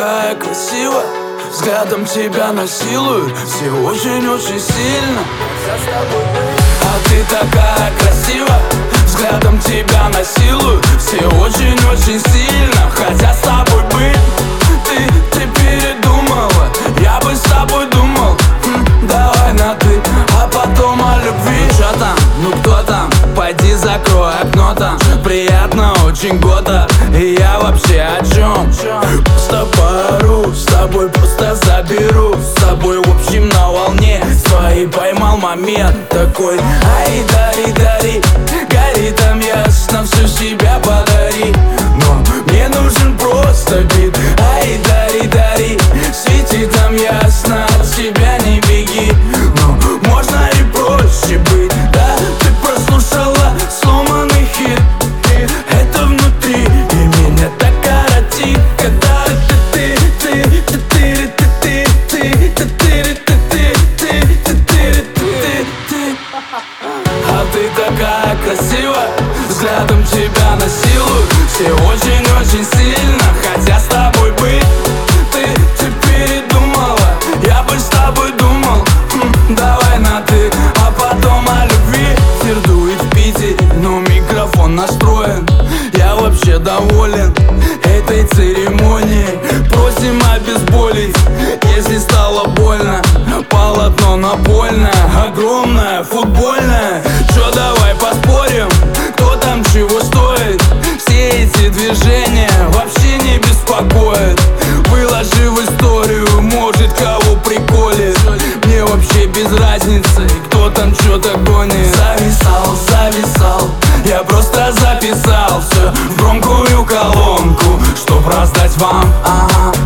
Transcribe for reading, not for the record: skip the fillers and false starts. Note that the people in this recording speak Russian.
такая красивая, взглядом тебя насилуют все очень-очень сильно. А ты такая красивая, взглядом тебя насилуют все очень-очень сильно. Хотя с тобой быть, ты передумала, я бы с тобой думал. Давай на ты, а потом о любви. Чё там? Ну кто там? Пойди закрой окно там. Приятно очень года. И я вообще о чем? Просто пару, с тобой просто заберу. С тобой в общем на волне своей поймал момент такой. Ай, дари, дари, гори там ясно, все себя подари. Но мне нужен просто бит. Ай, дари, дари, свети там ясно, от себя не беги. Но можно и проще быть. Да, ты прослушала сломанный хит. Это внутри, и меня так коротит, когда ты. А ты такая красивая, взглядом тебя насилуют все очень-очень сильно. Хотя с тобой быть, ты передумала, я бы с тобой думал. Давай на ты, а потом о любви. Эфир дует в Питере, но микрофон настроен. Я вообще доволен этой церемонией. Просим обезболить, если стало больно. Полотно напольное, огромное, футбольное. Чё, давай поспорим, кто там чего стоит. Все эти движения вообще не беспокоят. Выложи в историю, может кого приколит. Мне вообще без разницы, кто там чё-то гонит. Зависал, зависал, я просто записал все в громкую колонку, чтоб раздать вам. Ага.